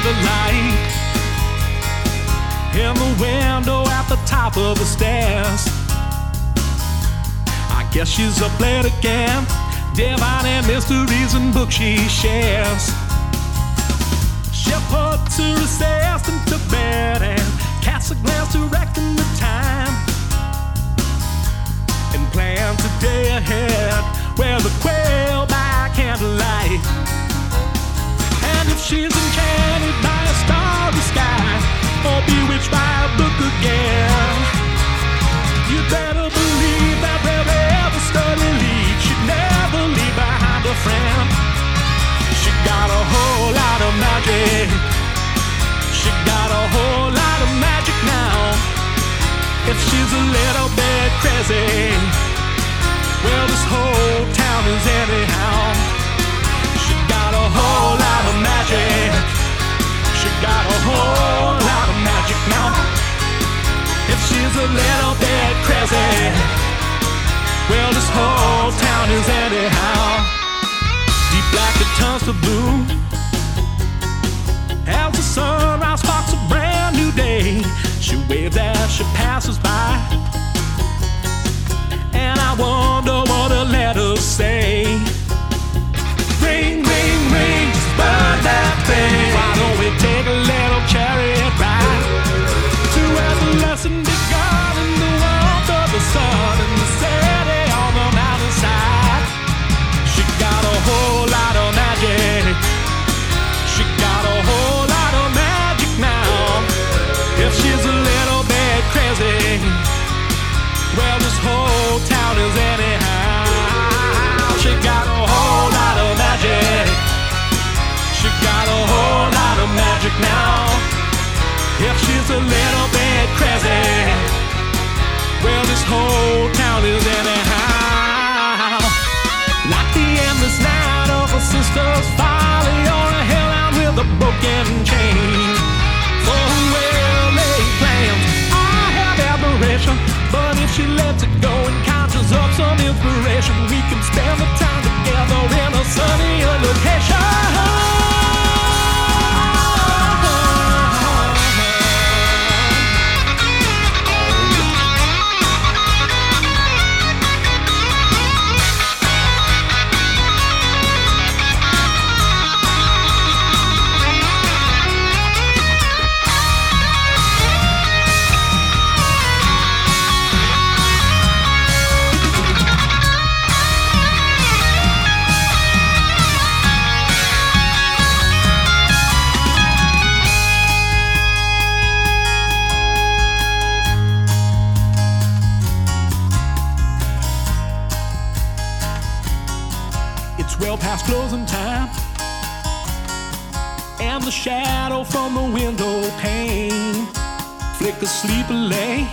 the light in the window at the top of the stairs. I guess she's up late again, divining mysteries and books she shares. She puts her assistant to bed and casts a glance directing the time, and plans a day ahead with a quail by candlelight. And if she's enchanted by a starry sky or bewitched by a book again, you better believe that wherever study leads, she'd never leave behind a friend. She got a whole lot of magic. She got a whole lot of magic now. If she's a little bit crazy, well, this whole town is anyhow. She got a whole lot of magic. She got a whole lot of magic now. If she's a little bit crazy, well, this whole town is anyhow. Deep black it turns to blue as the sunrise sparks a brand new day. She waves as she passes by, and I wonder what her letters say. Ring, ring, ring, just burn that thing. Why don't we take a little chariot ride to where the lesson begun in the warmth of the sun and the city on the mountainside? She got a whole lot of magic. She got a whole lot of magic now. If she's a little bit crazy, well, this whole town is anyhow. She got a whole lot of magic. She got a whole lot of magic now. If she's a little bit crazy, well, this whole town is anyhow. Like the endless night of a sister's folly, or a hellhound with a broken chain. For her well-laid plans, I have admiration, but if she lets it go and conjures up some inspiration, we can spend the time together in a sunnier location. Well past closing time, and the shadow from the window pane flickers sleepily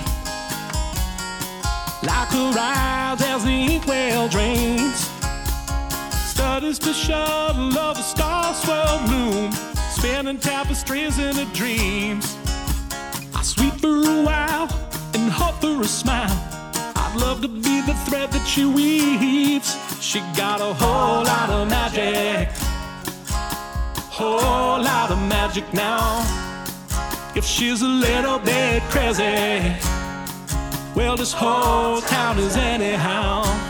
like her eyes as the inkwell drains. Studies to shuttle of a star-swirled bloom, spinning tapestries in her dreams. I sweep for a while and hope for a smile. I'd love to be the thread that she weaves. She got a whole lot of magic, whole lot of magic now. If she's a little bit crazy, well, this whole town is anyhow.